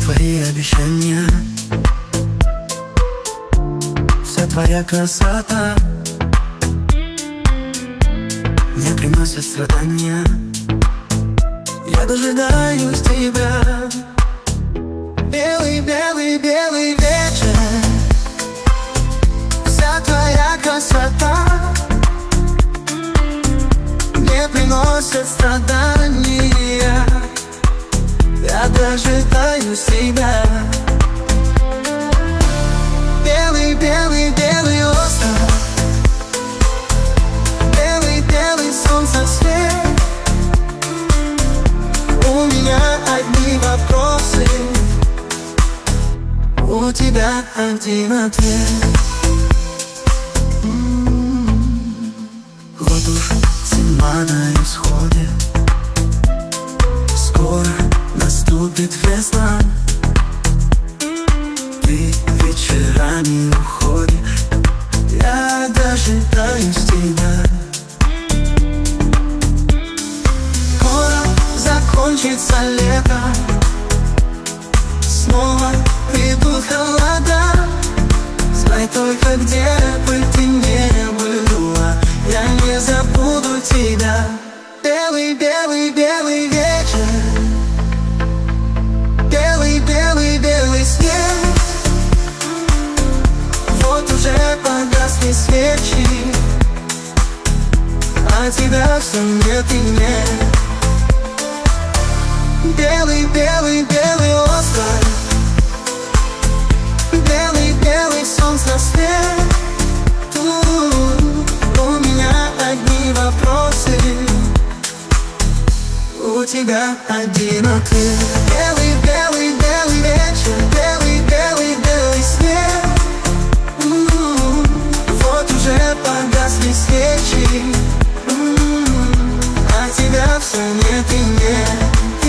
твои обещания, вся твоя красота мне приносит страдания. Я дожидаюсь тебя. Белый, белый, белый вечер, вся твоя красота мне приносит страдания. Я дожидаюсь тебя. Белый, белый, белый остров, белый, белый солнцесвет. У меня одни вопросы, у тебя один ответ. Вот уж зима на исходе, скоро наступит весна. Ты вечерами уходишь, я дожидаюсь тебя. Скоро закончится лето, снова придут холода. Знай только, где бы ты не была, я не забуду тебя. Белый, белый, белый вечер, белый, белый, белый снег. Вот уже погасли свечи, а тебя все нет и нет. Белый, белый, белый остров, белый, белый солнцесвет. У меня одни вопросы, у тебя один ответ. Белый, белый, белый вечер, белый, белый, белый свет. Вот уже погасли свечи, а тебя все нет и нет.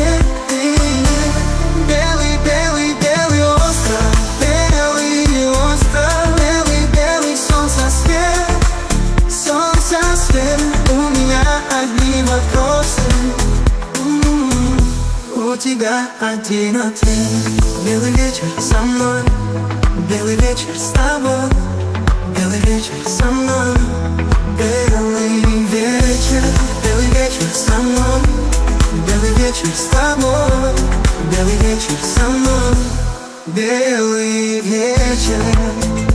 Белый, белый, белый остров, белый остров, белый, белый солнцесвет. Солнцесвет, у меня одни вопросы, у тебя один ответ. Белый вечер со мной, белый вечер с тобой, белый вечер со мной. Белый вечер, белый вечер со мной, белый вечер с тобой, белый вечер со мной, белый вечер.